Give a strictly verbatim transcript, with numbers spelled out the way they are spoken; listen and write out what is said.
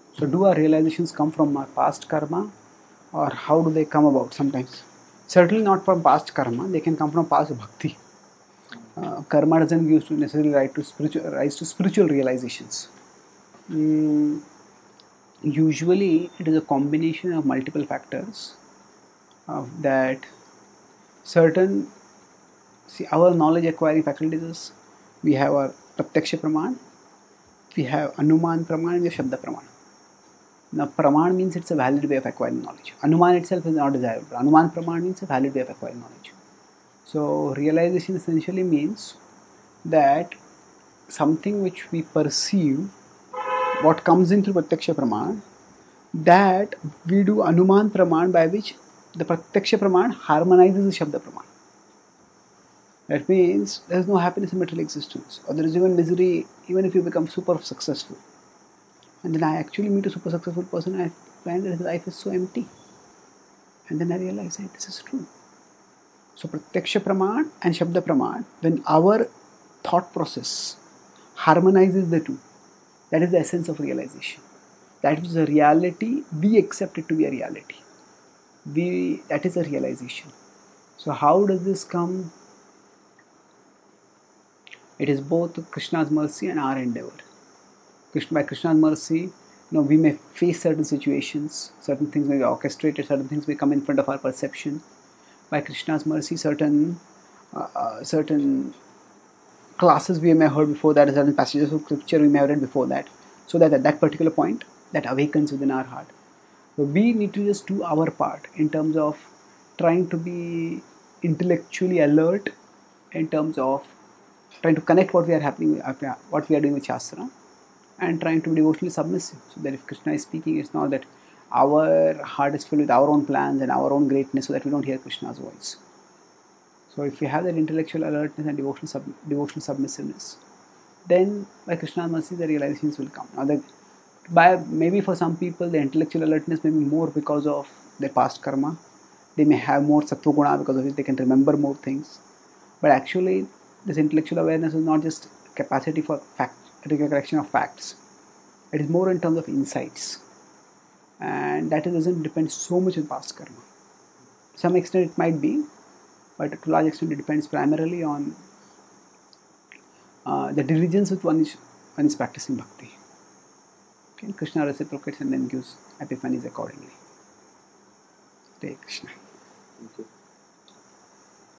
So do our realizations come from our past karma, or how do they come about sometimes? Certainly not from past karma, they can come from past bhakti. Uh, karma doesn't give to necessarily rise to spiritual, rise to spiritual realizations. Mm, usually it is a combination of multiple factors uh, that certain, see, our knowledge acquiring faculties is, we have our pratyaksha praman, we have anuman praman, and we have shabda praman. Now praman means it's a valid way of acquiring knowledge. Anuman itself is not desirable. Anuman praman means a valid way of acquiring knowledge. So realization essentially means that something which we perceive, what comes in through pratyaksha praman, that we do anuman praman, by which the pratyaksha praman harmonizes the shabda praman. That means there is no happiness in material existence, or there is even misery even if you become super successful. And then I actually meet a super successful person and I find that his life is so empty. And then I realize that this is true. So pratyaksha praman and shabda praman, when our thought process harmonizes the two, that is the essence of realization. That is a reality, we accept it to be a reality. We, that is a realization. So how does this come? It is both Krishna's mercy and our endeavor. Krishna, by Krishna's mercy, you know, we may face certain situations, certain things may be orchestrated, certain things may come in front of our perception. By Krishna's mercy, certain uh, uh, certain classes we may have heard before that, certain passages of scripture we may have read before that, so that at that particular point, that awakens within our heart. So we need to just do our part in terms of trying to be intellectually alert, in terms of trying to connect what we are happening, what we are doing with Shastra, and trying to be devotionally submissive. So that if Krishna is speaking, it's not that our heart is filled with our own plans and our own greatness, so that we don't hear Krishna's voice. So if we have that intellectual alertness and devotional, sub, devotional submissiveness, then by Krishna's mercy the realizations will come. Now, the, by maybe for some people the intellectual alertness may be more because of their past karma. They may have more sattva guna, because of it they can remember more things. But actually, this intellectual awareness is not just capacity for fact, recollection of facts. It is more in terms of insights, and that doesn't depend so much on past karma. To some extent it might be, but to a large extent it depends primarily on uh, the diligence with one is, one is practicing bhakti. Okay? Krishna reciprocates and then gives epiphanies accordingly. Hare Krishna. Thank you.